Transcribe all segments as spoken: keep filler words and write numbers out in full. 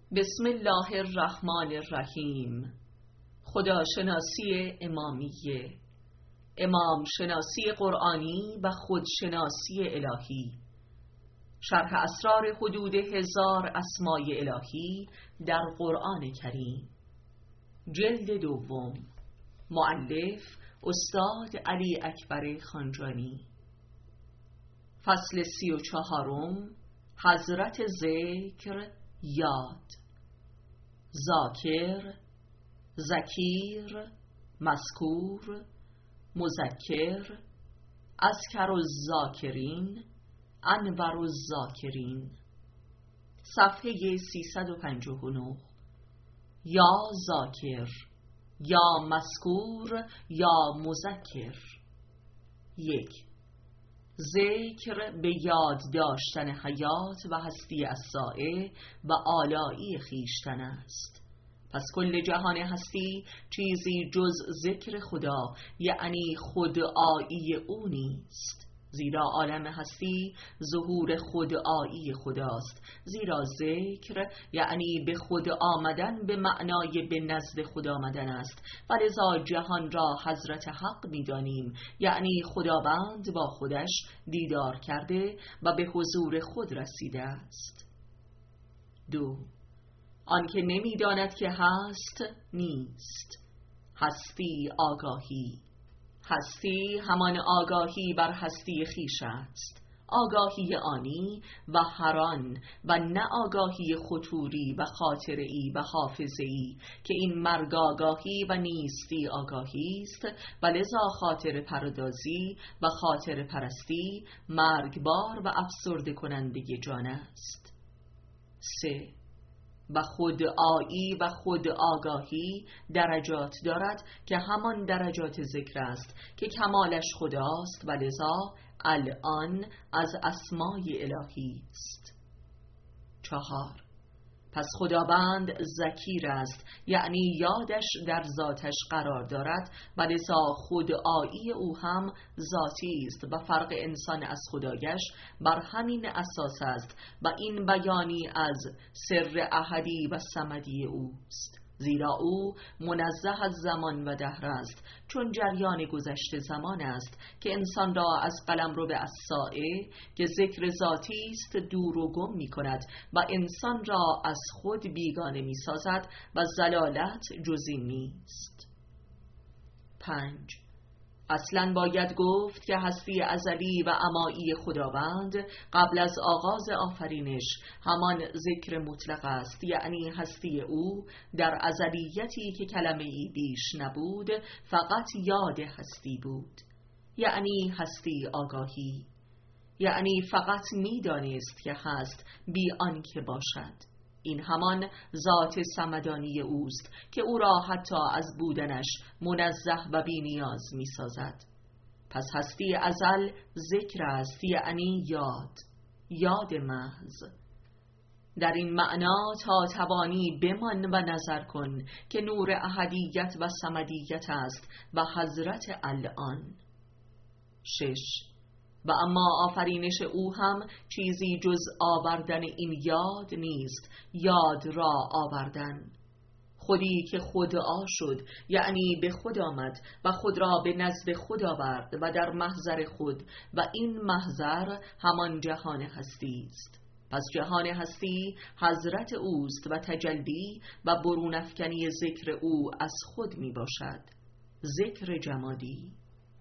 بسم الله الرحمن الرحیم. خداشناسی امامیه، امام شناسی قرآنی و خودشناسی الهی. شرح اسرار حدود هزار اسمای الهی در قرآن کریم، جلد دوم، مؤلف استاد علی اکبر خانجانی. فصل سی و چهارم، حضرت ذکر، یاد. ذاکر، ذکیر، مذکور، مذکر، اذکر الذاکرین، انور الذاکرین. صفحه سیصد و پنجاه و نه. یا ذاکر، یا مذکور، یا مذکر. یک، ذکر به یاد داشتن حیات و هستی الساعه و آلائی خیشتن است. پس کل جهان هستی چیزی جز ذکر خدا یعنی خودآیی او نیست، زیرا عالم هستی ظهور خودآیی خداست. زیرا ذکر یعنی به خود آمدن به معنای به نزد خدا آمدن است و لذا جهان را حضرت حق می‌دانیم، یعنی خداوند با خودش دیدار کرده و به حضور خود رسیده است. دو، آنکه نمی‌داند که هست نیست. هستی آگاهی. هستی همان آگاهی بر هستی خویش است، آگاهی آنی و هران و نه آگاهی خطوری و خاطره‌ای و حافظه‌ای که این مرگ آگاهی و نیستی آگاهی است و لذا خاطر پردازی و خاطر پرستی مرگبار و افسرده کننده جان است. سه، و خود آیی و خود آگاهی درجات دارد که همان درجات ذکر است که کمالش خداست و لذا الان از اسمای الهی است. چهار، پس خداوند ذکیر است یعنی یادش در ذاتش قرار دارد و لذا خود آیی او هم ذاتی است و فرق انسان از خدایش بر همین اساس است و این بیانی از سر احدی و صمدی اوست، زیرا او منزه از زمان و دهر است، چون جریان گذشته زمان است که انسان را از قلمرو به الساعه که ذکر ذاتی است دور و گم می کند و انسان را از خود بیگانه می سازد و ضلالت جزی نیست. پنج، اصلا باید گفت که هستی ازلی و امایی خداوند قبل از آغاز آفرینش همان ذکر مطلق است، یعنی هستی او در ازلیتی که کلمه ای بیش نبود فقط یاد هستی بود، یعنی هستی آگاهی، یعنی فقط میدانست که هست بی آنکه باشد. این همان ذات صمدانی اوست که او را حتی از بودنش منزه و بی نیاز می سازد. پس هستی ازل ذکر است، یعنی یاد، یاد محض. در این معنا تا توانی بمان و نظر کن که نور احدیت و صمدیت است و حضرت الان. شش، و اما آفرینش او هم چیزی جز آوردن این یاد نیست، یاد را آوردن. خودی که خودآ شد یعنی به خود آمد و خود را به نزد خود آورد و در محضر خود و این محضر همان جهان هستی است. پس جهان هستی حضرت اوست و تجلی و برون افکنی ذکر او از خود می باشد، ذکر جمادی.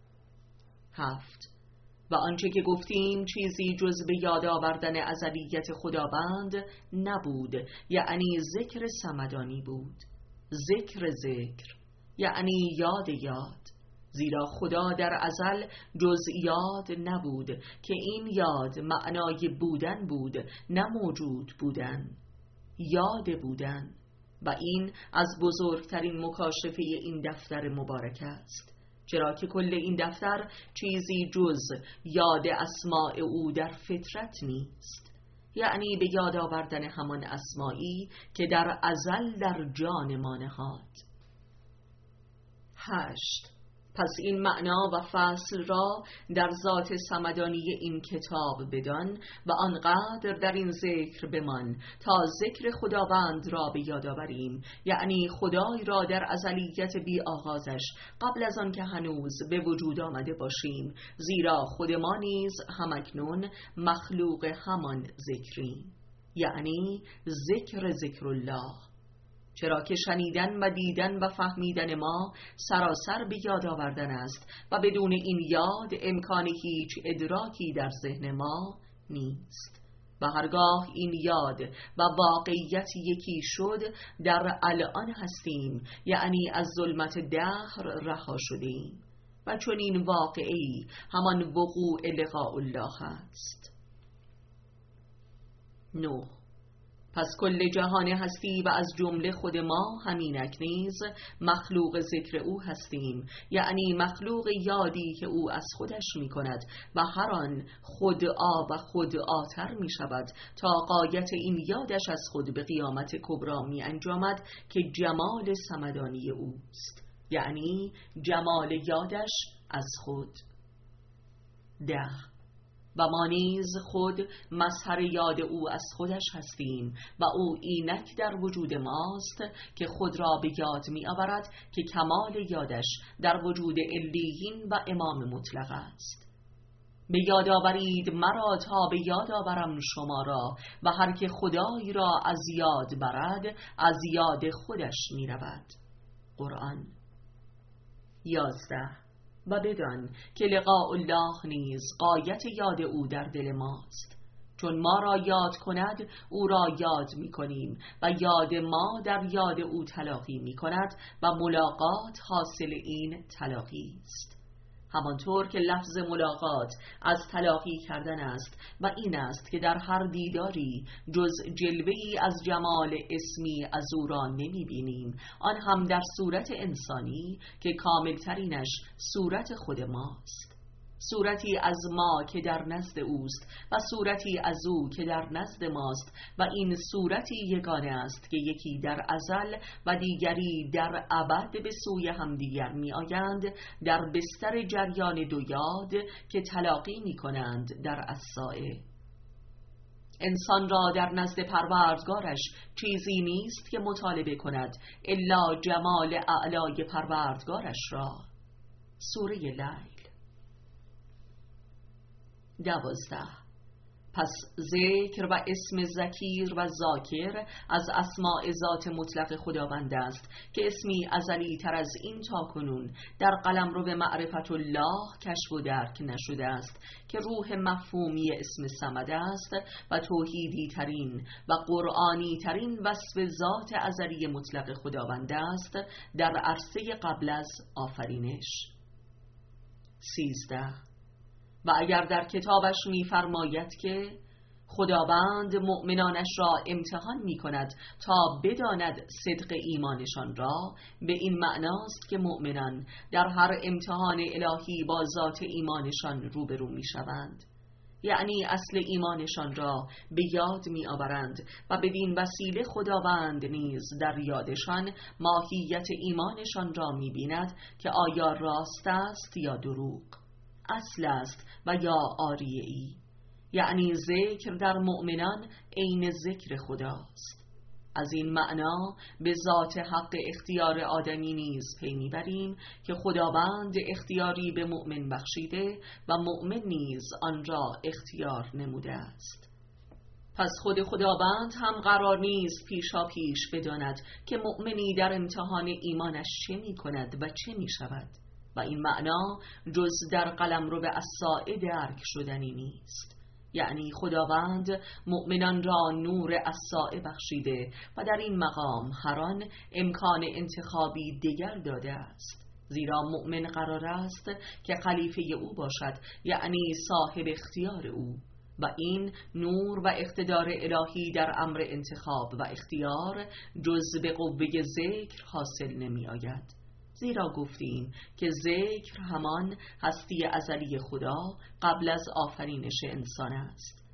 هفت، و آنچه که گفتیم چیزی جز به یاد آوردن ازلیت خداوند نبود، یعنی ذکر صمدانی بود، ذکر ذکر یعنی یاد یاد، زیرا خدا در ازل جز یاد نبود که این یاد معنای بودن بود نه موجود بودن، یاد بودن، و این از بزرگترین مکاشفه این دفتر مبارک است، چرا که کل این دفتر چیزی جز یاد اسماء او در فطرت نیست، یعنی به یاد آوردن همان اسمایی که در ازل در جان ما نهاد. هشت، پس این معنا و فصل را در ذات صمدانی این کتاب بدان و آنقدر در این ذکر بمان تا ذکر خداوند را به یاد آوریم، یعنی خدای را در ازلیت بی آغازش قبل از آن که هنوز به وجود آمده باشیم، زیرا خود ما نیز همکنون مخلوق همان ذکریم، یعنی ذکر ذکر الله، چرا که شنیدن و دیدن و فهمیدن ما سراسر به یاد آوردن است و بدون این یاد امکان هیچ ادراکی در ذهن ما نیست. و هرگاه این یاد و واقعیت یکی شد، در الان هستیم، یعنی از ظلمت دهر رها شدیم و چون این واقعی همان وقوع لقاء الله است. نه، پس کل جهان هستی و از جمله خود ما همینک نیز مخلوق ذکر او هستیم، یعنی مخلوق یادی که او از خودش می کند و هر آن خودآ و خودآتر می شود تا غایت این یادش از خود به قیامت کبرا می انجامد که جمال صمدانی اوست، یعنی جمال یادش از خود. ده، و ما نیز خود مظهر یاد او از خودش هستیم و او اینک در وجود ماست که خود را به یاد می آورد که کمال یادش در وجود علیین و امام مطلق است. به یاد آورید مرا تا به یاد آورم شما را و هر که خدای را از یاد برد از یاد خودش می رود. قرآن. یازده، و بدان که لقاء الله نیز غایت یاد او در دل ماست، چون ما را یاد کند او را یاد می کنیم و یاد ما در یاد او تلاقی می کند و ملاقات حاصل این تلاقی است، همانطور که لفظ ملاقات از تلاقی کردن است و این است که در هر دیداری جز جلوه‌ای از جمال اسمی از او را نمی بینیم، آن هم در صورت انسانی که کاملترینش صورت خود ماست، صورتی از ما که در نزد اوست و صورتی از او که در نزد ماست و این صورتی یگانه است که یکی در ازل و دیگری در ابد به سوی همدیگر می آیند در بستر جریان دو یاد که تلاقی می کنند در الساعه. انسان را در نزد پروردگارش چیزی نیست که مطالبه کند الا جمال اعلای پروردگارش را. سوره لیل. دوازده، پس ذکر و اسم ذکیر و ذاکر از اسماء ذات مطلق خداوند است که اسمی ازلی تر از این تا کنون در قلمرو معرفت الله کشف و درک نشده است که روح مفهومی اسم صمد است و توحیدی ترین و قرآنی ترین وصف ذات ازلی مطلق خداوند است در عرصه قبل از آفرینش. سیزده، و اگر در کتابش می‌فرماید که خداوند مؤمنانش را امتحان می‌کند تا بداند صدق ایمانشان را، به این معناست که مؤمنان در هر امتحان الهی با ذات ایمانشان روبرو می‌شوند، یعنی اصل ایمانشان را به یاد می‌آورند و بدین وسیله خداوند نیز در یادشان ماهیت ایمانشان را می‌بیند که آیا راست است یا دروغ، اصل است و یا آریه‌ای، یعنی ذکر در مؤمنان عین ذکر خداست. از این معنا به ذات حق اختیار آدمی نیز پی میبریم که خداوند اختیاری به مؤمن بخشیده و مؤمن نیز آن را اختیار نموده است. پس خود خداوند هم قرار نیست پیشا پیش بداند که مؤمنی در امتحان ایمانش چه می کند و چه می شود و این معنا جز در قلمرو الساعه درک شدنی نیست، یعنی خداوند مؤمنان را نور الساعه بخشیده و در این مقام هر آن امکان انتخابی دیگر داده است، زیرا مؤمن قرار است که خلیفه او باشد، یعنی صاحب اختیار او، و این نور و اقتدار الهی در امر انتخاب و اختیار جز به قوه ذکر حاصل نمی آید، زیرا گفتیم که ذکر همان هستی ازلی خدا قبل از آفرینش انسان است.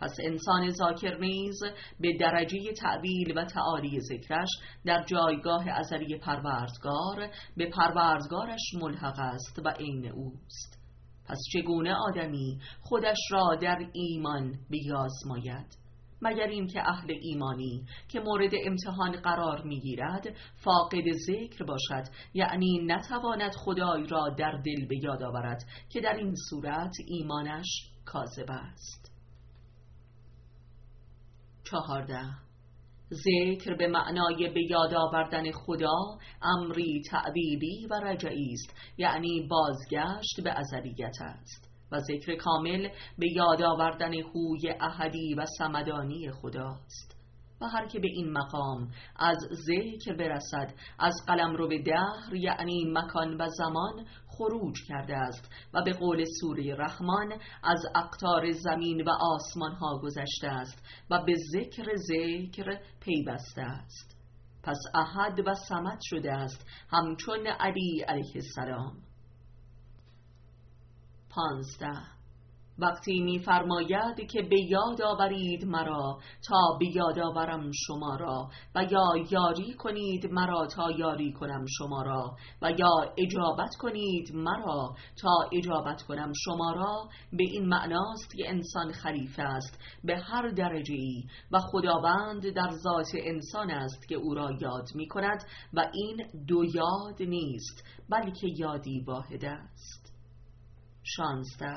پس انسان ذاکر نیز به درجه تعویل و تعالی ذکرش در جایگاه ازلی پروردگار به پروردگارش ملحق است و عین اوست. پس چگونه آدمی خودش را در ایمان بیازماید؟ مگر این که اهل ایمانی که مورد امتحان قرار میگیرد فاقد ذکر باشد، یعنی نتواند خدای را در دل به یاد آورد، که در این صورت ایمانش کاذب است. چهارده. ذکر به معنای به یاد آوردن خدا امری تعبیبی و رجعی است، یعنی بازگشت به ازلیت است، و ذکر کامل به یاد آوردن هوی احدی و صمدانی خداست. و هر که به این مقام از ذکر برسد از قلمرو به دهر، یعنی مکان و زمان، خروج کرده است و به قول سوره رحمان از اقطار زمین و آسمان ها گذشته است و به ذکر ذکر پیوسته است. پس احد و صمد شده است، همچون علی علیه السلام. پانزده. وقتی می فرماید که به یاد آورید مرا تا به یاد آورم شما را، و یا یاری کنید مرا تا یاری کنم شما را، و یا اجابت کنید مرا تا اجابت کنم شما را، به این معناست که انسان خلیفه است به هر درجه‌ای و خداوند در ذات انسان است که او را یاد می کند، و این دو یاد نیست بلکه یادی واحد است. شانزده.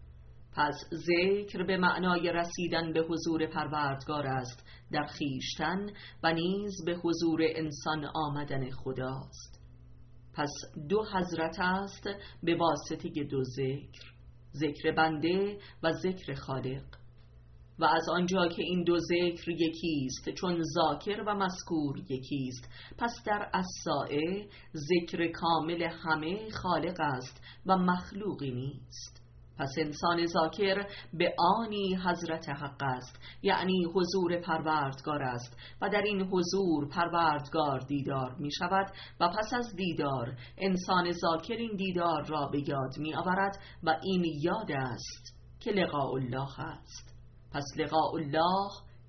پس ذکر به معنای رسیدن به حضور پروردگار است در خیشتن، و نیز به حضور انسان آمدن خداست. پس دو حضرت است به واسطه دو ذکر، ذکر بنده و ذکر خالق. و از آنجا که این دو ذکر یکیست، چون ذاکر و مذکور یکیست، پس در الساعه ذکر کامل همه خالق است و مخلوقی نیست. پس انسان ذاکر به آنی حضرت حق است، یعنی حضور پروردگار است، و در این حضور پروردگار دیدار می شود، و پس از دیدار انسان ذاکر این دیدار را به یاد می آورد، و این یاد است که لقاء الله است. پس لقاء الله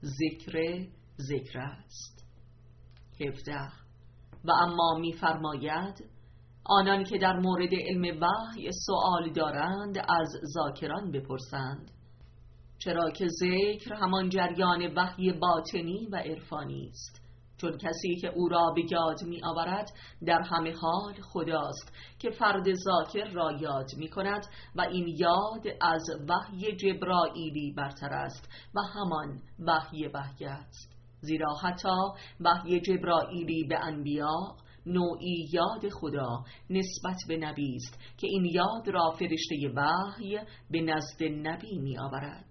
ذکر ذکر است. هفده. و اما می فرماید آنان که در مورد علم وحی سؤال دارند از ذاکران بپرسند، چرا که ذکر همان جریان وحی باطنی و عرفانی است، چون کسی که او را به یاد می آورد در همه حال خداست که فرد ذاکر را یاد می کند، و این یاد از وحی جبرائیلی برتر است و همان وحی وحی است، زیرا حتی وحی جبرائیلی به انبیا نوعی یاد خدا نسبت به نبی است که این یاد را فرشته وحی به نزد نبی می آورد.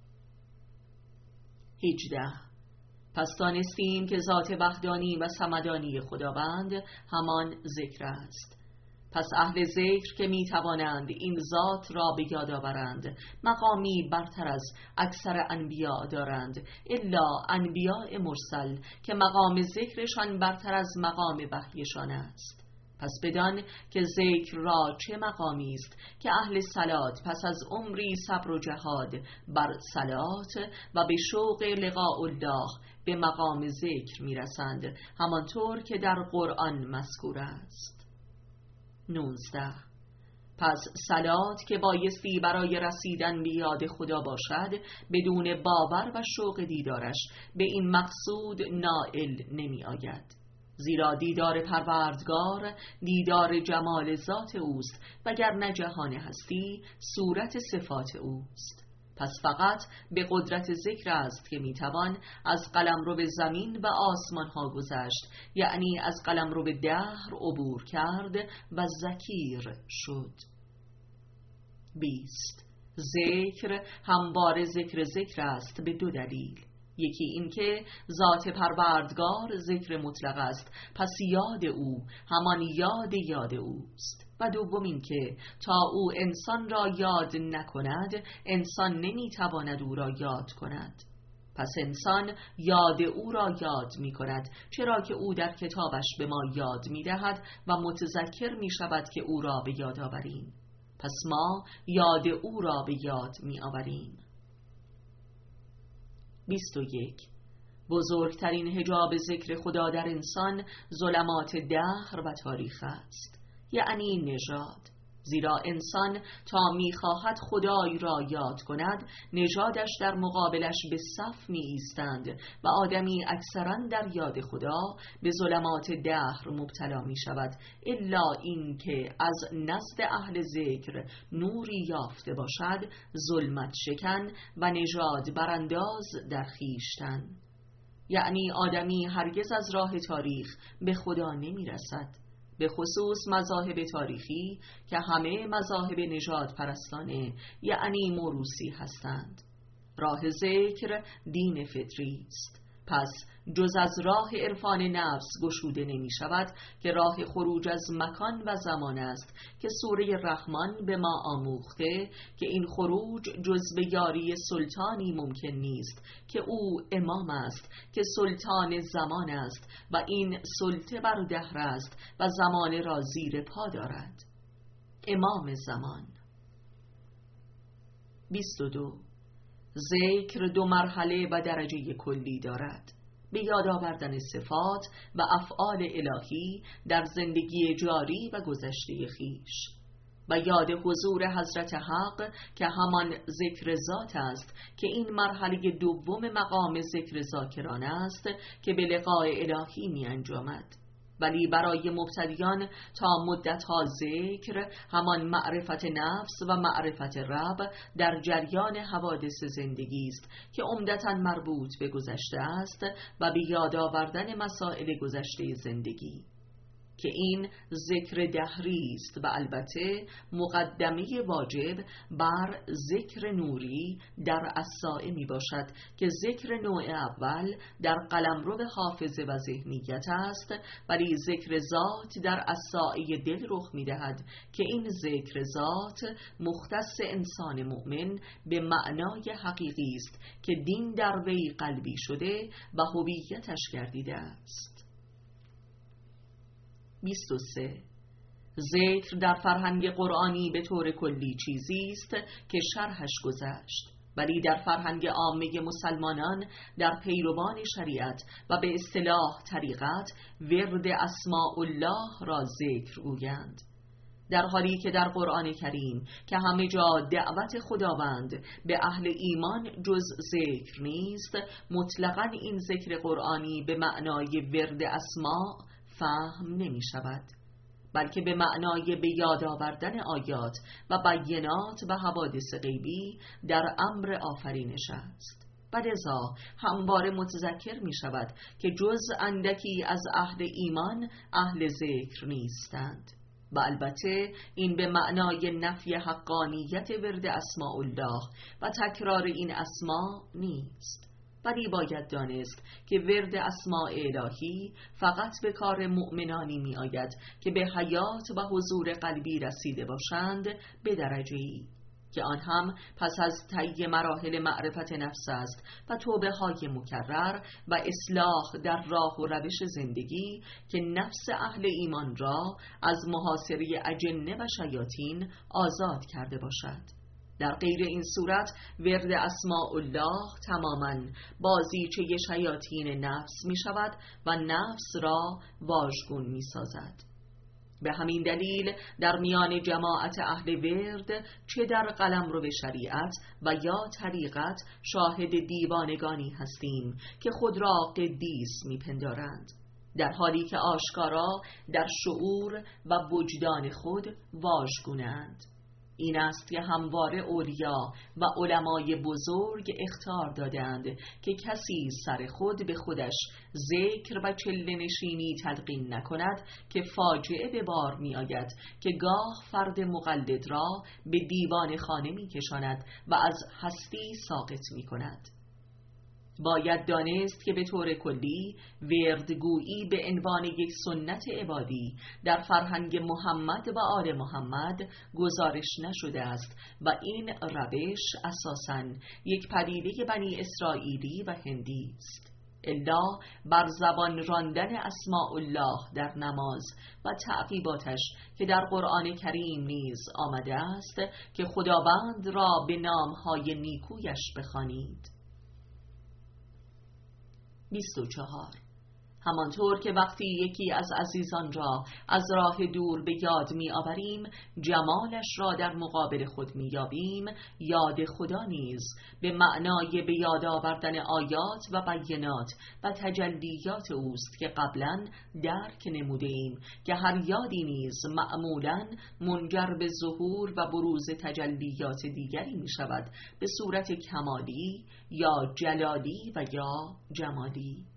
هجده. پس دانستیم که ذات وحدانی و صمدانی خداوند همان ذکر است. پس اهل ذکر که می توانند این ذات را به یاد آورند مقامی برتر از اکثر انبیاء دارند، الا انبیاء مرسل که مقام ذکرشان برتر از مقام وحیشان است. پس بدان که ذکر را چه مقامی است که اهل صلات پس از عمری صبر و جهاد بر صلات و به شوق لقاء الله به مقام ذکر می رسند، همانطور که در قرآن مذکور است. نوزده. پس صلات که بایستی برای رسیدن به یاد خدا باشد، بدون باور و شوق دیدارش به این مقصود نائل نمی آید، زیرا دیدار پروردگار دیدار جمال ذات اوست، وگرنه جهان هستی صورت صفات اوست. پس فقط به قدرت ذکر است که میتوان از قلمرو به زمین و آسمان ها گذشت، یعنی از قلمرو به دهر عبور کرد و ذکیر شد. بیست. ذکر همواره ذکر ذکر است به دو دلیل. یکی این که ذات پروردگار ذکر مطلق است، پس یاد او همان یاد یاد اوست. و دوم این که تا او انسان را یاد نکند انسان نمیتواند او را یاد کند. پس انسان یاد او را یاد می کند، چرا که او در کتابش به ما یاد می دهد و متذکر می شود که او را به یاد آوریم. پس ما یاد او را به یاد می آوریم. بیست و یک. بزرگترین حجاب ذکر خدا در انسان ظلمات دهر و تاریخ است، یعنی نژاد. زیرا انسان تا می‌خواهد خدای را یاد کند، نژادش در مقابلش به صف می ایستند و آدمی اکثرا در یاد خدا به ظلمات دهر مبتلا می شود، الا این که از نزد اهل ذکر نوری یافته باشد، ظلمت شکن و نژاد برانداز در خویشتن. یعنی آدمی هرگز از راه تاریخ به خدا نمی رسد، به خصوص مذاهب تاریخی که همه مذاهب نژاد پرستانه یعنی موروثی هستند. راه ذکر دین فطری است، پس جز از راه عرفان نفس گشوده نمی شود که راه خروج از مکان و زمان است که سوره رحمان به ما آموخته که این خروج جز به یاری سلطانی ممکن نیست که او امام است که سلطان زمان است و این سلطه بر دهر است و زمان را زیر پا دارد. امام زمان. بیست و دو. ذکر دو مرحله و درجه کلی دارد: به یاد آوردن صفات و افعال الهی در زندگی جاری و گذشته خیش، و یاد حضور حضرت حق که همان ذکر ذات است که این مرحله دوم مقام ذکر ذاکران است که به لقاء الهی می انجامد. ولی برای مبتدیان تا مدتها ذکر همان معرفت نفس و معرفت رب در جریان حوادث زندگی است که عمدتاً مربوط به گذشته است و به یاد آوردن مسائل گذشته زندگی، که این ذکر دهری است و البته مقدمه واجب بر ذکر نوری در الساعه می باشد که ذکر نوع اول در قلمرو حافظه و ذهنیت است، ولی ذکر ذات در الساعه دل رخ می دهد که این ذکر ذات مختص انسان مؤمن به معنای حقیقی است که دین در وی قلبی شده و هویتش گردیده است. بیست و سه. ذکر در فرهنگ قرآنی به طور کلی چیزی است که شرحش گذشت، ولی در فرهنگ عامه مسلمانان در پیروان شریعت و به اصطلاح طریقت ورد اسماء الله را ذکر گویند، در حالی که در قرآن کریم که همه جا دعوت خداوند به اهل ایمان جز ذکر نیست، مطلقاً این ذکر قرآنی به معنای ورد اسماء فهم نمی شود، بلکه به معنای به یاد آوردن آیات و بینات و حوادث غیبی در امر آفرینش است. و لذا همواره متذکر می شود که جز اندکی از اهل ایمان اهل ذکر نیستند. و البته این به معنای نفی حقانیت ورد اسماء الله و تکرار این اسماء نیست، ولی باید دانست که ورد اسماء الهی فقط به کار مؤمنانی می آید که به حیات و حضور قلبی رسیده باشند به درجه‌ای که آن هم پس از طی مراحل معرفت نفس است و توبه های مکرر و اصلاح در راه و روش زندگی که نفس اهل ایمان را از محاصره اجنه و شیاطین آزاد کرده باشد. در غیر این صورت ورد اسماء الله تماماً بازیچه شیاطین نفس می شود و نفس را واژگون می سازد. به همین دلیل در میان جماعت اهل ورد چه در قلمرو شریعت و یا طریقت شاهد دیوانگانی هستیم که خود را قدیس می پندارند، در حالی که آشکارا در شعور و وجدان خود واژگونند. این است که همواره اولیا و علمای بزرگ اخطار دادند که کسی سر خود به خودش ذکر و چله نشینی تلقین نکند که فاجعه به بار می آید که گاه فرد مقلد را به دیوان خانه می کشاند و از هستی ساقط می کند. باید دانست که به طور کلی وردگویی به عنوان یک سنت عبادی در فرهنگ محمد و آل محمد گزارش نشده است و این روش اساساً یک پدیده بنی اسرائیلی و هندی است، الا بر زبان راندن اسماء الله در نماز و تعقیباتش که در قرآن کریم نیز آمده است که خداوند را به نامهای نیکویش بخوانید. بیست و چهار. همانطور که وقتی یکی از عزیزان را از راه دور به یاد می آوریم، جمالش را در مقابل خود می یابیم، یاد خدا نیز به معنای به یاد آوردن آیات و بینات و تجلیات اوست که قبلا درک نموده ایم که هر یادی نیز معمولا منجر به ظهور و بروز تجلیات دیگری می شود به صورت کمالی یا جلالی و یا جمالی.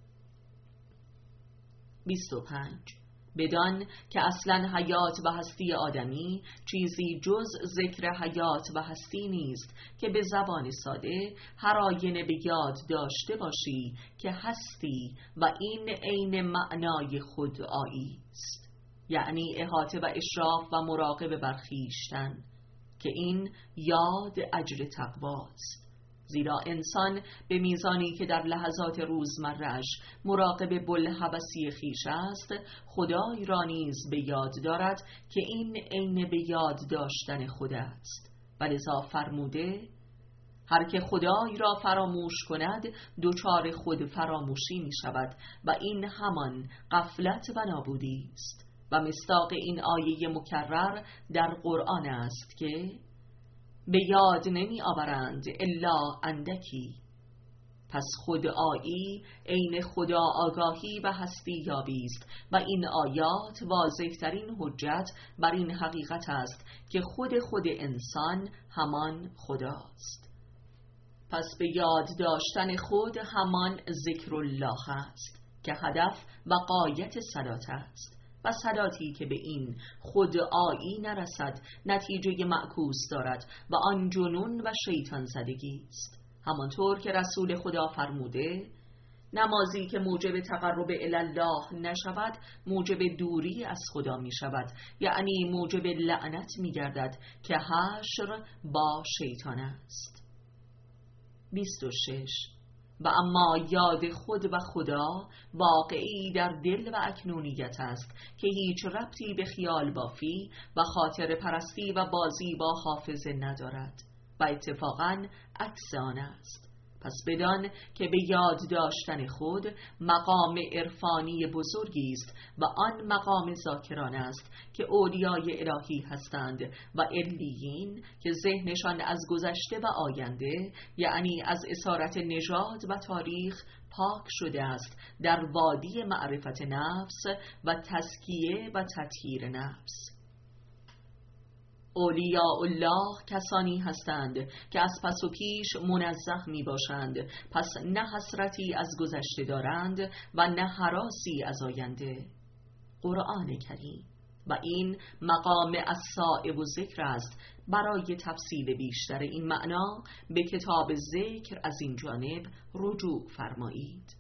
بیست و پنج. بدان که اصلا حیات و هستی آدمی چیزی جز ذکر حیات و هستی نیست که به زبان ساده هر آینه به یاد داشته باشی که هستی و این عین معنای خودآیی است، یعنی احاطه و اشراف و مراقبه بر خویشتن، که این یاد اجر تقواست. زیرا انسان به میزانی که در لحظات روزمره‌اش مراقب بوالهوسی خویش است، خدای را نیز به یاد دارد که این عین به یاد داشتن خود است. ولذا فرموده هر که خدای را فراموش کند دچار خود فراموشی می شود و این همان غفلت و نابودی است. و مصداق این آیه مکرر در قرآن است که به یاد نمی آورند الا اندکی. پس خودآیی عین خدا آگاهی و هستی یابی است و این آیات واضح ترین حجت بر این حقیقت است که خود خود انسان همان خداست. پس به یاد داشتن خود همان ذکر الله است که هدف و غایت صلات است و صلاتی که به این خودآیی نرسد نتیجه معکوس دارد و آن جنون و شیطان زدگی است. همانطور که رسول خدا فرموده نمازی که موجب تقرب الی الله نشود موجب دوری از خدا می شود، یعنی موجب لعنت می گردد که حشر با شیطان است. بیست و شش. و اما یاد خود و خدا واقعی در دل و اکنونیت است که هیچ ربطی به خیال بافی و خاطر پرستی و بازی با حافظه ندارد و اتفاقاً عکس آن است. پس بدان که به یاد داشتن خود مقام عرفانی بزرگی است و آن مقام ذاکران است که اولیای الهی هستند و علیین که ذهنشان از گذشته و آینده، یعنی از اسارت نژاد و تاریخ، پاک شده است در وادی معرفت نفس و تزکیه و تطهیر نفس. اولیاء الله کسانی هستند که از پس و پیش منزه می باشند، پس نه حسرتی از گذشته دارند و نه هراسی از آینده. قرآن کریم و این مقام الصائب و ذکر است. برای تفصیل بیشتر این معنا به کتاب ذکر از این جانب رجوع فرمایید.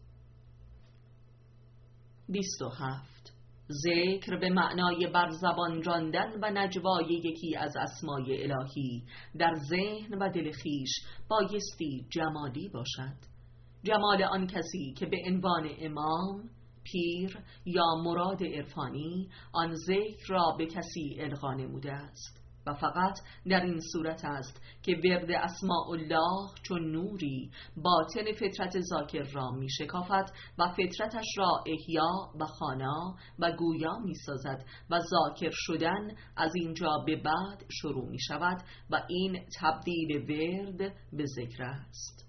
بیست و هفت. ذکر به معنای بر زبان راندن و نجوای یکی از اسمای الهی در ذهن و دل خویش بایستی جمالی باشد. جمال آن کسی که به عنوان امام، پیر یا مراد عرفانی آن ذکر را به کسی القا نموده است و فقط در این صورت است که ورد اسماء الله چون نوری باطن فطرت ذاکر را می شکافد و فطرتش را احیا و خوانا و گویا می سازد و ذاکر شدن از اینجا به بعد شروع می شود و این تبدیل ورد به ذکر است.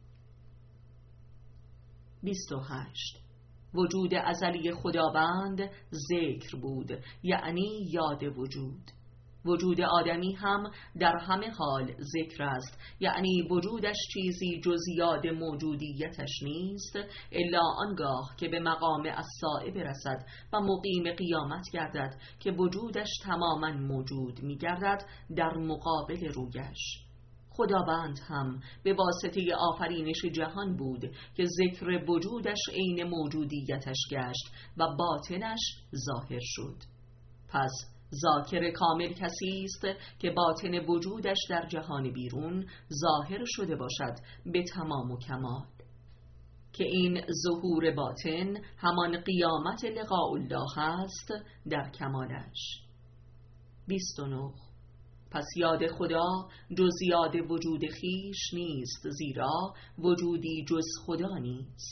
بیست و هشت. وجود ازلی خداوند ذکر بود، یعنی یاد وجود. وجود آدمی هم در همه حال ذکر است، یعنی وجودش چیزی جز یاد موجودیتش نیست الا آنگاه که به مقام الصائب برسد و مقیم قیامت گردد که وجودش تماما موجود می گردد در مقابل رویش. خداوند هم به واسطه آفرینش جهان بود که ذکر وجودش عین موجودیتش گشت و باطنش ظاهر شد. پس ذاکر کامل کسی است که باطن وجودش در جهان بیرون ظاهر شده باشد به تمام و کمال، که این ظهور باطن همان قیامت لقاء الله است در کمالش. بیست و نه. پس یاد خدا جز یاد وجود خیش نیست، زیرا وجودی جز خدا نیست.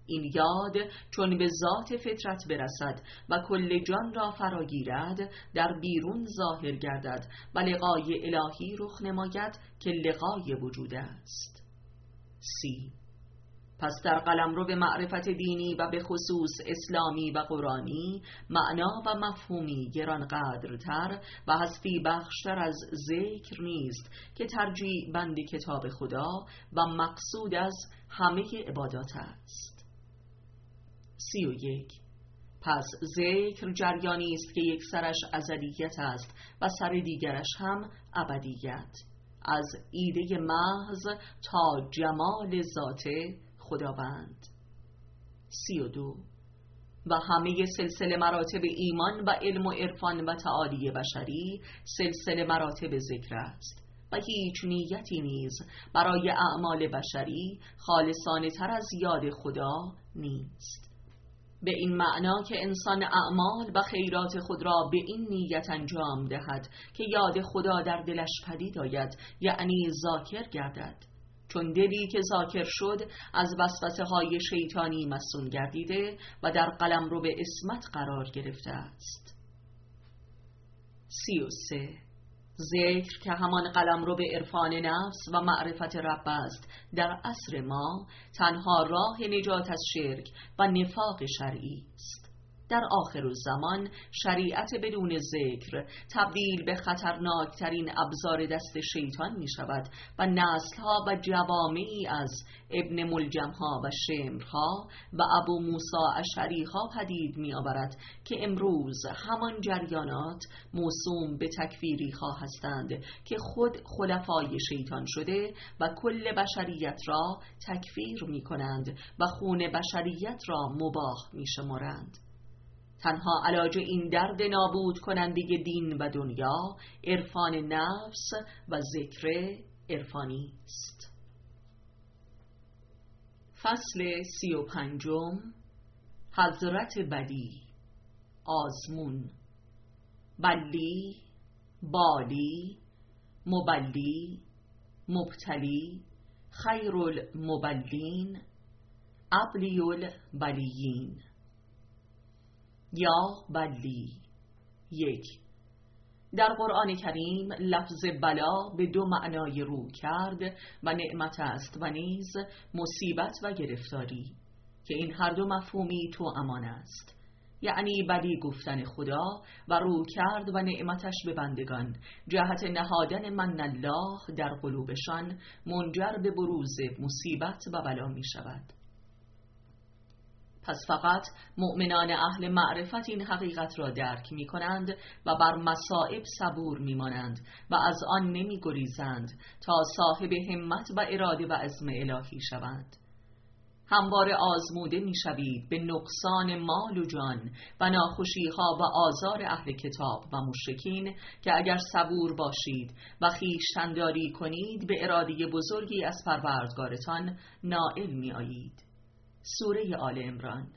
این یاد چون به ذات فطرت برسد و کل جان را فراگیرد در بیرون ظاهر گردد و لقای الهی رخ نماید که لقای وجود است. سی. پس در قلمرو به معرفت دینی و به خصوص اسلامی و قرآنی معنا و مفهومی گرانقدرتر و هستی بخشتر از ذکر نیست که ترجیع بند کتاب خدا و مقصود از همه عبادات است. سی و یک. پس ذکر جریانی است که یک سرش ازلیت است و سر دیگرش هم ابدیت، از ایده محض تا جمال ذات خداوند. سی و دو. و همه سلسله مراتب ایمان و علم و عرفان و تعالی بشری سلسله مراتب ذکر است و هیچ نیتی نیز برای اعمال بشری خالصانه تر از یاد خدا نیست، به این معنا که انسان اعمال و خیرات خود را به این نیت انجام دهد که یاد خدا در دلش پدید آید، یعنی ذاکر گردد، چون دلی که ذاکر شد از وسوسه های شیطانی مصون گردیده و در قلمرو به عصمت قرار گرفته است. سی و سه. ذکر که همان قلمرو به عرفان نفس و معرفت رب است، در عصر ما تنها راه نجات از شرک و نفاق شرعی است. در آخر الزمان شریعت بدون ذکر تبدیل به خطرناکترین ابزار دست شیطان می شود و نسلها و جوامعی از ابن ملجمها و شمرها و ابو موسی اشعری ها پدید می آورد که امروز همان جریانات موسوم به تکفیری ها هستند که خود خلفای شیطان شده و کل بشریت را تکفیر می کنند و خون بشریت را مباح می شمارند. تنها علاج این درد نابود کننده دین و دنیا عرفان نفس و ذکر عرفانی است. فصل سی و پنجم. حضرت بلی. آزمون. بلی، بالی، مبلی، مبتلی، خیر المبلین، ابلی البلیین. یا بلی. یک. در قرآن کریم لفظ بلا به دو معنای رو کرد و نعمت است و نیز مصیبت و گرفتاری، که این هر دو مفهومی تو امان است، یعنی بلی گفتن خدا و رو کرد و نعمتش به بندگان جهت نهادن من الله در قلوبشان منجر به بروز مصیبت و بلا می شود. پس فقط مؤمنان اهل معرفت این حقیقت را درک می کنند و بر مصائب صبور می مانند و از آن نمی گریزند تا صاحب همت و اراده و عزم الهی شوند. همواره آزموده می شوید به نقصان مال و جان و ناخوشی ها و آزار اهل کتاب و مشرکین که اگر صبور باشید و خویشتن‌داری کنید به اراده بزرگی از پروردگارتان نائل می آیید. سوره آل عمران.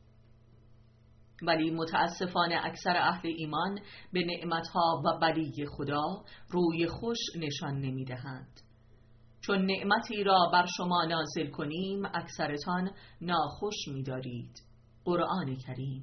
ولی متاسفانه اکثر اهل ایمان به نعمتها و بلی خدا روی خوش نشان نمی دهند. چون نعمتی را بر شما نازل کنیم اکثرتان ناخوش می دارید. قرآن کریم.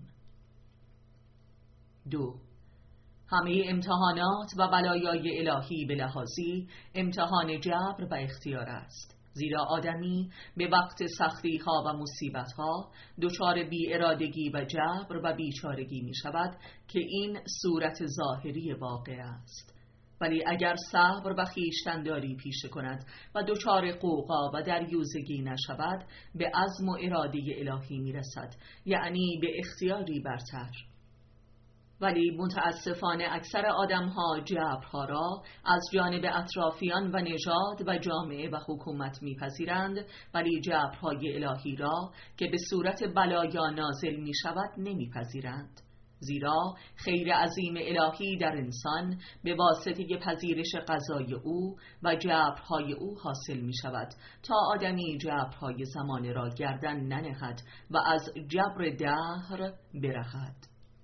دو. همه امتحانات و بلایای الهی به لحاظی امتحان جبر و اختیار است، زیرا آدمی به وقت سختی ها و مصیبت ها دچار بی ارادگی و جبر و بیچارگی می شود که این صورت ظاهری واقع است. ولی اگر صبر و خویشتن‌داری پیشه کند و دچار قوقا و دریوزگی نشود به عزم و اراده الهی می رسد، یعنی به اختیاری برتر. ولی متاسفانه اکثر آدم‌ها جبرها را از جانب اطرافیان و نژاد و جامعه و حکومت می‌پذیرند، ولی جبرهای الهی را که به صورت بلایا نازل می‌شود نمی‌پذیرند، زیرا خیر عظیم الهی در انسان به واسطه پذیرش قضای او و جبرهای او حاصل می‌شود تا آدمی جبرهای زمانه را گردن ننهد و از جبر دهر برهد.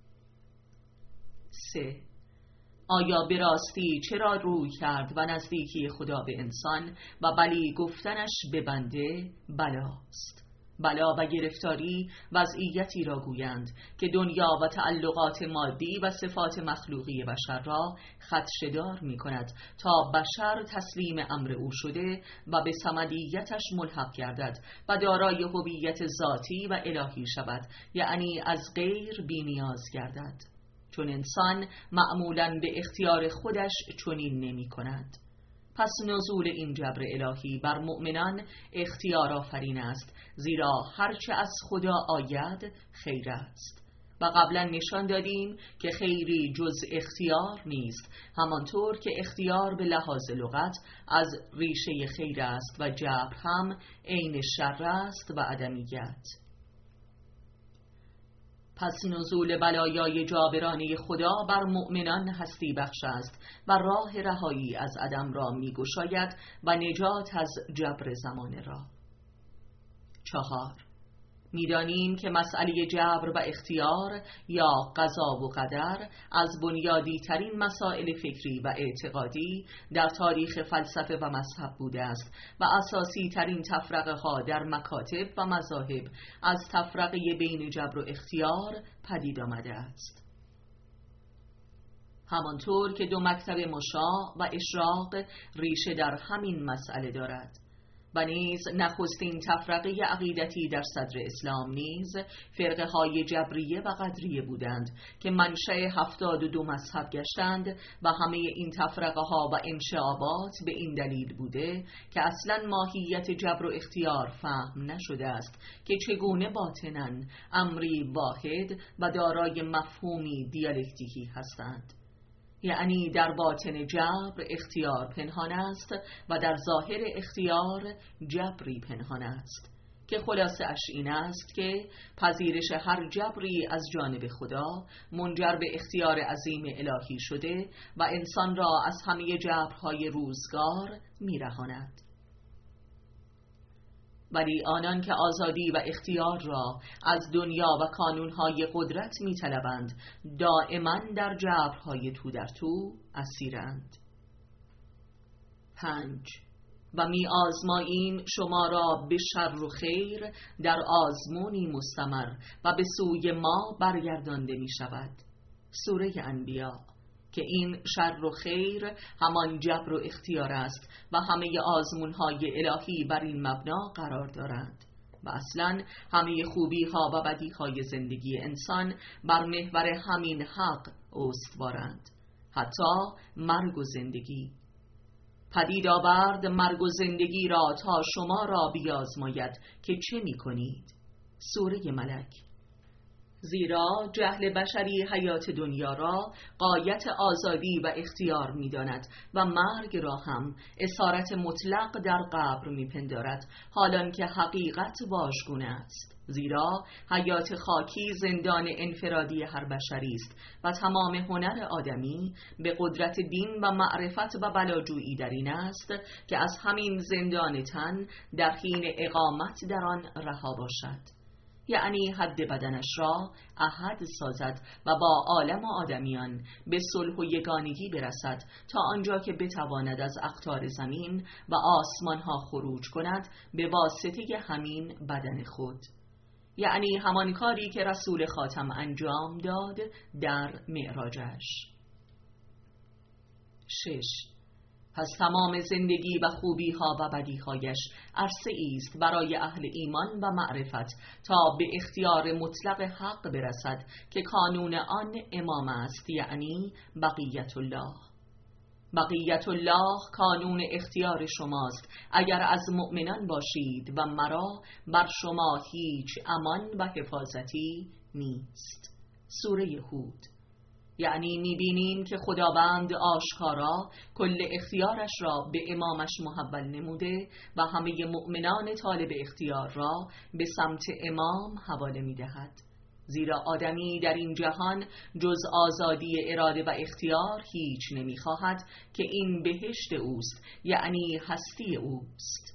سه. آیا به راستی چرا روی کرد و نزدیکی خدا به انسان و بلی گفتنش به بنده بلاست؟ بلا و گرفتاری وضعیتی را گویند که دنیا و تعلقات مادی و صفات مخلوقی بشر را خدشه‌دار می کند تا بشر تسلیم امر او شده و به صمدیتش ملحق گردد و دارای هویت ذاتی و الهی شود، یعنی از غیر بی نیاز گردد، چون انسان معمولاً به اختیار خودش چنین نمی کند. پس نزول این جبر الهی بر مؤمنان اختیار آفرین است، زیرا هرچه از خدا آید خیر است و قبلا نشان دادیم که خیری جز اختیار نیست، همانطور که اختیار به لحاظ لغت از ریشه خیر است و جبر هم عین شر است و عدمیت. پس نزول بلایای جابرانه خدا بر مؤمنان هستی بخش است و راه رهایی از عدم را می گشاید و نجات از جبر زمان را. چهار، می‌دانیم که مسئله جبر و اختیار یا قضا و قدر از بنیادی ترین مسائل فکری و اعتقادی در تاریخ فلسفه و مذهب بوده است و اساسی ترین تفرقه ها در مکاتب و مذاهب از تفرقه بین جبر و اختیار پدید آمده است. همانطور که دو مکتب مشاع و اشراق ریشه در همین مسئله دارد و نیز نخستین تفرقه عقیدتی در صدر اسلام نیز فرقه های جبریه و قدریه بودند که منشأ هفتاد و دو مذهب گشتند و همه این تفرقه ها و انشعابات به این دلیل بوده که اصلا ماهیت جبر و اختیار فهم نشده است که چگونه باطناً امری واحد و دارای مفهومی دیالکتیکی هستند، یعنی در باطن جبر اختیار پنهان است و در ظاهر اختیار جبری پنهان است که خلاصه اش این است که پذیرش هر جبری از جانب خدا منجر به اختیار عظیم الهی شده و انسان را از همه جبرهای روزگار میرهاند. ولی آنان که آزادی و اختیار را از دنیا و کانونهای قدرت می طلبند دائما در جبرهای تو در تو اسیرند. پنج، و می آزماییم شما را به شر و خیر در آزمونی مستمر و به سوی ما برگردانده می شود. سوره انبیاء. که این شر و خیر همان جبر و اختیار است و همه آزمون‌های الهی بر این مبنا قرار دارند و اصلاً همه خوبی‌ها و بدی‌های زندگی انسان بر محور همین حق استوارند، حتی مرگ و زندگی. پدید آورد مرگ و زندگی را تا شما را بیازماید که چه می‌کنید. سوره ملک. زیرا جهل بشری حیات دنیا را غایت آزادی و اختیار می داند و مرگ را هم اسارت مطلق در قبر می پندارد، حالان که حقیقت واژگونه است. زیرا حیات خاکی زندان انفرادی هر بشری است و تمام هنر آدمی به قدرت دین و معرفت و بلاجویی در این است که از همین زندان تن در حین اقامت در آن رها باشد، یعنی حد بدنش را احد سازد و با عالم و آدمیان به صلح و یگانگی برسد تا آنجا که بتواند از اقطار زمین و آسمانها خروج کند به واسطه همین بدن خود، یعنی همان کاری که رسول خاتم انجام داد در معراجش. شش، پس تمام زندگی و خوبی ها و بدی هایش عرصه است برای اهل ایمان و معرفت تا به اختیار مطلق حق برسد که کانون آن امام است، یعنی بقیت الله. بقیت الله کانون اختیار شماست اگر از مؤمنان باشید و مرا بر شما هیچ امان و حفاظتی نیست. سوره هود. یعنی می‌بینیم که خداوند آشکارا کل اختیارش را به امامش محول نموده و همه مؤمنان طالب اختیار را به سمت امام حواله می‌دهد، زیرا آدمی در این جهان جز آزادی اراده و اختیار هیچ نمی‌خواهد که این بهشت اوست، یعنی هستی اوست.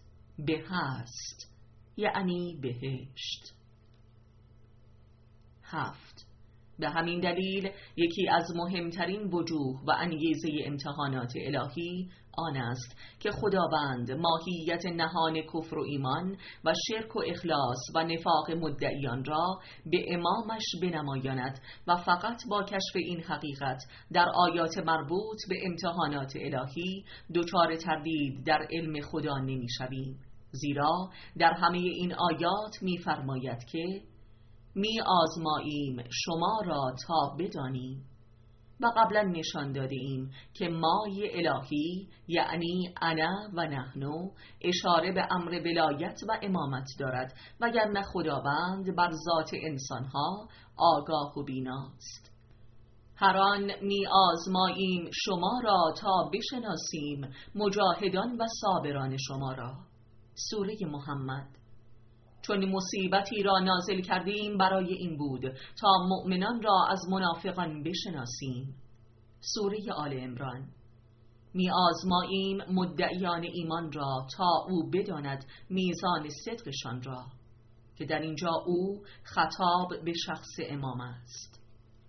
بهست یعنی بهشت. هفت، به همین دلیل یکی از مهمترین وجوه و انگیزه امتحانات الهی آن است که خداوند ماهیت نهان کفر و ایمان و شرک و اخلاص و نفاق مدعیان را به امامش بنمایاند و فقط با کشف این حقیقت در آیات مربوط به امتحانات الهی دچار تردید در علم خدا نمی‌شویم، زیرا در همه این آیات می‌فرماید که می آزماییم شما را تا بدانیم و قبلا نشان داده ایم که مای الهی یعنی انا و نحنو اشاره به امر ولایت و امامت دارد، وگرنه خداوند بر ذات انسانها آگاه و بیناست. هر آن می آزماییم شما را تا بشناسیم مجاهدان و صابران شما را. سوره محمد. چون مصیبتی را نازل کردیم برای این بود تا مؤمنان را از منافقان بشناسیم. سوره آل عمران. می آزماییم مدعیان ایمان را تا او بداند میزان صدقشان را، که در اینجا او خطاب به شخص امام است.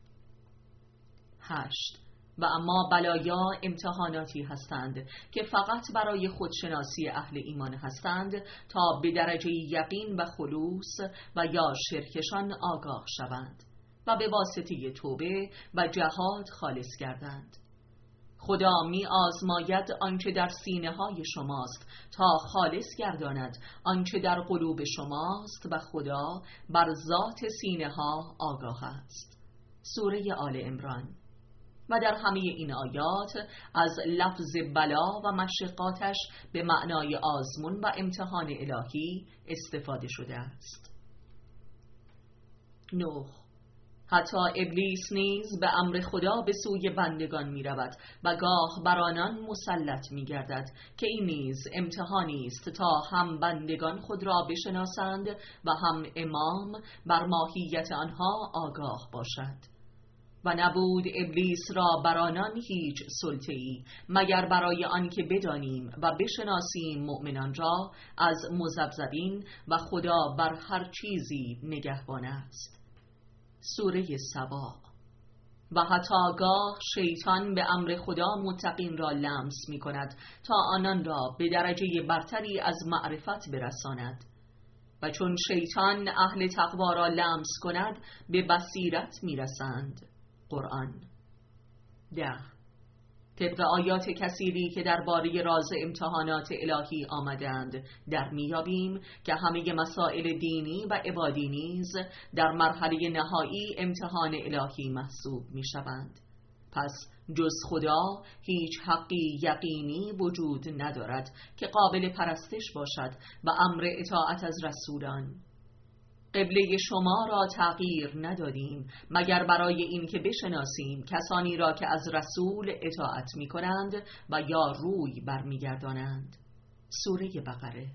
هشت. و اما بلایا امتحاناتی هستند که فقط برای خودشناسی اهل ایمان هستند تا به درجه یقین و خلوص و یا شرکشان آگاه شوند و به واسطه توبه و جهاد خالص گردند. خدا می آزماید آنچه در سینه های شماست تا خالص گرداند آنچه در قلوب شماست و خدا بر ذات سینه ها آگاه است. سوره آل عمران. و در همه این آیات از لفظ بلا و مشقاتش به معنای آزمون و امتحان الهی استفاده شده است. نه. حتی ابلیس نیز به امر خدا به سوی بندگان می رود و گاه بر آنان مسلط می گردد که این نیز امتحانی است تا هم بندگان خود را بشناسند و هم امام بر ماهیت آنها آگاه باشد. و نبود ابلیس را بر آنان هیچ سلطه‌ای مگر برای آن که بدانیم و بشناسیم مؤمنان را از مذبذبین و خدا بر هر چیزی نگهبان است. سوره سبا. و حتی گاه شیطان به امر خدا متقین را لمس می کند تا آنان را به درجه برتری از معرفت برساند، و چون شیطان اهل تقوا را لمس کند به بصیرت می رسند. قرآن. ده. طبق آیات کثیری که درباره راز امتحانات الهی آمدند در میابیم که همه مسائل دینی و عبادی نیز در مرحله نهایی امتحان الهی محسوب می شوند. پس جز خدا هیچ حقی یقینی وجود ندارد که قابل پرستش باشد و امر اطاعت از رسولان. قبله شما را تغییر ندادیم مگر برای این که بشناسیم کسانی را که از رسول اطاعت می کنند و یا روی برمیگردانند. سوره بقره.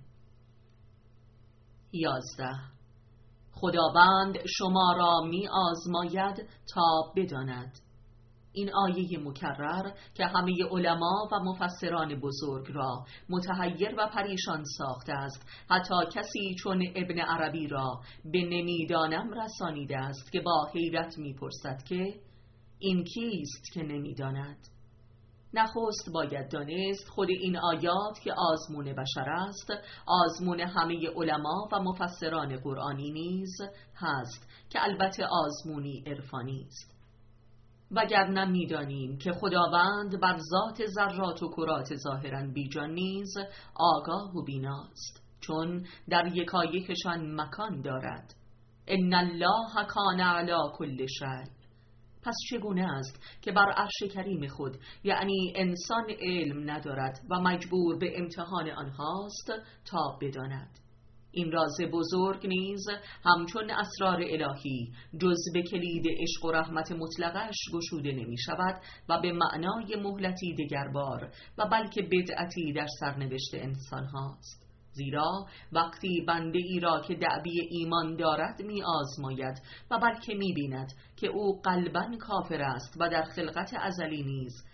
یازده. خداوند شما را می آزماید تا بداند. این آیه مکرر که همه علما و مفسران بزرگ را متحیر و پریشان ساخته است، حتی کسی چون ابن عربی را به نمیدانم رسانیده است که با حیرت میپرسد که این کیست که نمیداند؟ نخست باید دانست خود این آیات که آزمون بشر است، آزمون همه علما و مفسران قرآنی نیز هست که البته آزمونی عرفانی است. وگرنه می‌دانیم که خداوند بر ذات ذرات و کرات ظاهراً بیجان نیز آگاه و بیناست، چون در یکایکشان مکان دارد. ان الله کان علی کل شیء. پس چگونه است که بر عرش کریم خود یعنی انسان علم ندارد و مجبور به امتحان آنهاست تا بداند؟ این راز بزرگ نیز همچون اسرار الهی جز به کلید عشق و رحمت مطلقش گشوده نمی شود و به معنای مهلتی دگربار و بلکه بدعتی در سرنوشت انسان هاست. زیرا وقتی بنده ای را که دعوی ایمان دارد می آزماید و بلکه می بیند که او قلباً کافر است و در خلقت ازلی نیز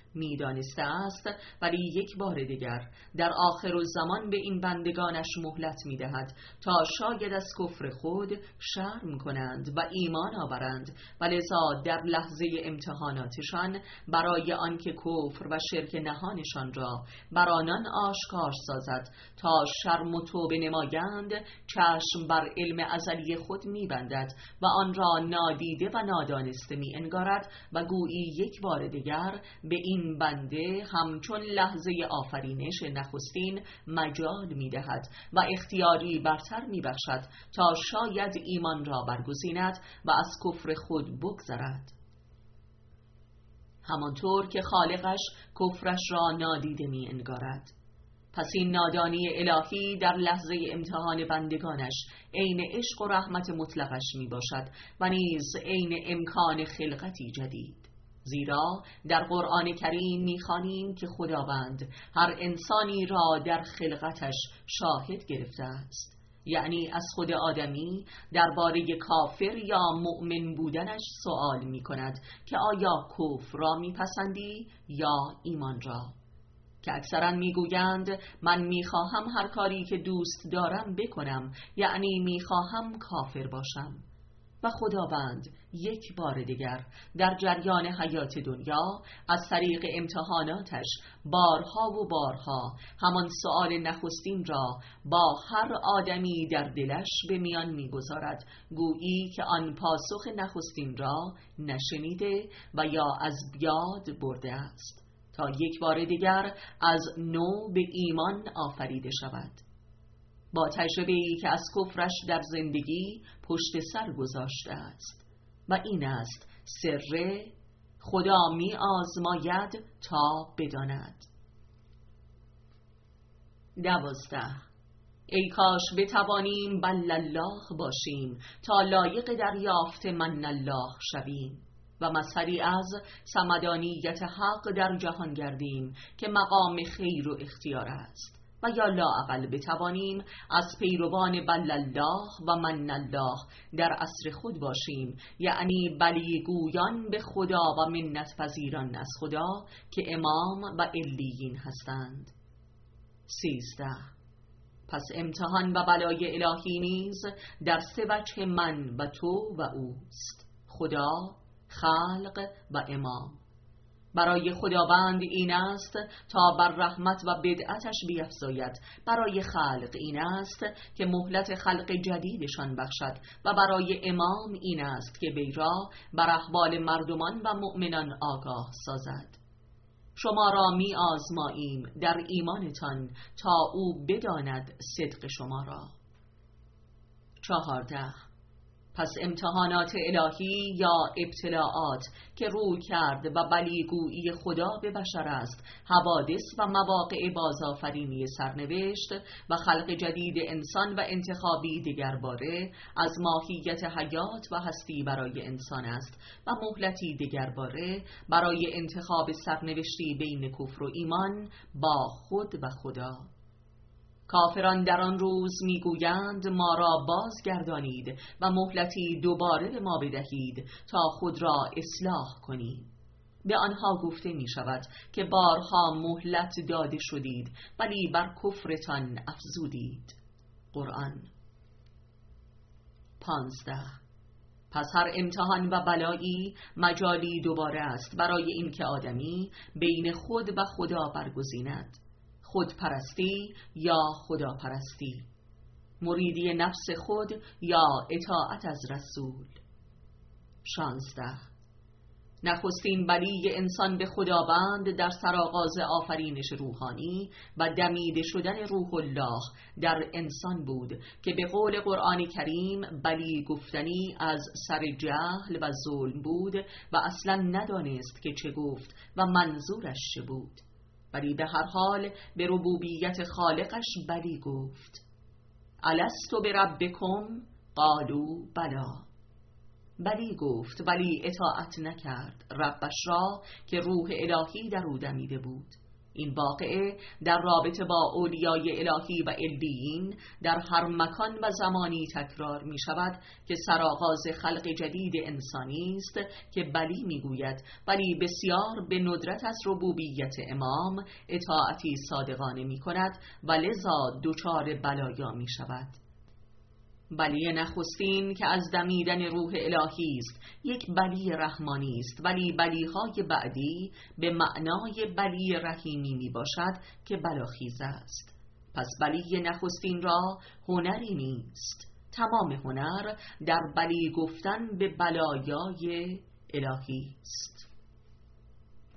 می‌دانسته است، ولی یک بار دیگر در آخر الزمان به این بندگانش مهلت می‌دهد تا شاید از کفر خود شرم کنند و ایمان آورند، و لذا در لحظه امتحاناتشان برای آنکه کفر و شرک نهانشان را بر آنان آشکار سازد تا شرم و توبه نمایند، چشم بر علم ازلی خود می‌بندد و آن را نادیده و نادانسته می‌انگارد و گویی یک بار دیگر به این بنده همچون لحظه آفرینش نخستین مجال می‌دهد و اختیاری برتر می‌بخشد تا شاید ایمان را برگزیند و از کفر خود بگذرد، همانطور که خالقش کفرش را نادیده می‌انگارد. پس این نادانی الهی در لحظه امتحان بندگانش عین عشق و رحمت مطلقش می باشد و نیز عین امکان خلقتی جدید، زیرا در قرآن کریم می خوانیم که خداوند هر انسانی را در خلقتش شاهد گرفته است، یعنی از خود آدمی درباره کافر یا مؤمن بودنش سوال می کند که آیا کفر را می پسندی یا ایمان را، که اکثرا میگویند من میخواهم هر کاری که دوست دارم بکنم، یعنی میخواهم کافر باشم. و خداوند یک بار دیگر در جریان حیات دنیا از طریق امتحاناتش بارها و بارها همان سؤال نخستین را با هر آدمی در دلش به میان میگذارد، گویی که آن پاسخ نخستین را نشنیده و یا از یاد برده است، تا یک بار دیگر از نو به ایمان آفریده شود، با تجربه‌ای که از کفرش در زندگی پشت سر گذاشته است. و این است سر خدا می آزماید تا بداند. دوازده. ای کاش بتوانیم بل الله باشیم تا لایق دریافت من الله شویم و مظهری از صمدانیت حق در جهان گردیم که مقام خیر و اختیار است، و یا لااقل بتوانیم از پیروان بل الله و من الله در عصر خود باشیم، یعنی بلی گویان به خدا و منت پذیران از خدا که امام و علیین هستند. سیزده. پس امتحان و بلای الهی نیز در سه وجه من و تو و اوست، خدا، خلق و امام. برای خداوند این است تا بر رحمت و بدعتش بیفزاید، برای خلق این است که مهلت خلق جدیدشان بخشد، و برای امام این است که وی را بر احوال مردمان و مؤمنان آگاه سازد. شما را می آزماییم در ایمانتان تا او بداند صدق شما را. چهارده. پس امتحانات الهی یا ابتلاعات که روی کرد و بلیگویی خدا به بشر است، حوادث و مواقع بازآفرینی سرنوشت و خلق جدید انسان و انتخابی دیگرباره از ماهیت حیات و هستی برای انسان است و مهلتی دیگرباره برای انتخاب سرنوشتی بین کفر و ایمان با خود و خدا. کافران در آن روز میگویند ما را بازگردانید و مهلتی دوباره به ما بدهید تا خود را اصلاح کنیم. به آنها گفته می شود که بارها مهلت داده شدید ولی بر کفرتان افزودید. قرآن. پانزده. پس هر امتحان و بلایی مجالی دوباره است برای اینکه آدمی بین خود و خدا برگزیند، خود پرستی یا خدا پرستی، مریدی نفس خود یا اطاعت از رسول. شانزده. نخستین بلی انسان به خداوند در سرآغاز آفرینش روحانی و دمیده شدن روح الله در انسان بود که به قول قرآن کریم بلی گفتنی از سر جهل و ظلم بود و اصلا ندانست که چه گفت و منظورش چه بود، ولی به هر حال به ربوبیت خالقش بلی گفت. الستو بربکم قالوا بلا. بلی گفت ولی اطاعت نکرد ربش را که روح الهی در او دمیده بود. این واقعه در رابطه با اولیای الهی و علیین در هر مکان و زمانی تکرار می شود که سرآغاز خلق جدید انسانی است که بلی می گوید، ولی بسیار به ندرت از ربوبیت امام اطاعتی صادقانه می کند و لذا دچار بلایا می شود. بلی نخستین که از دمیدن روح الهی است یک بلی رحمانی است، ولی بلیهای بعدی به معنای بلی رحیمی می باشد که بلاخیز است. پس بلی نخستین را هنری نیست، تمام هنر در بلی گفتن به بلایای الهی است.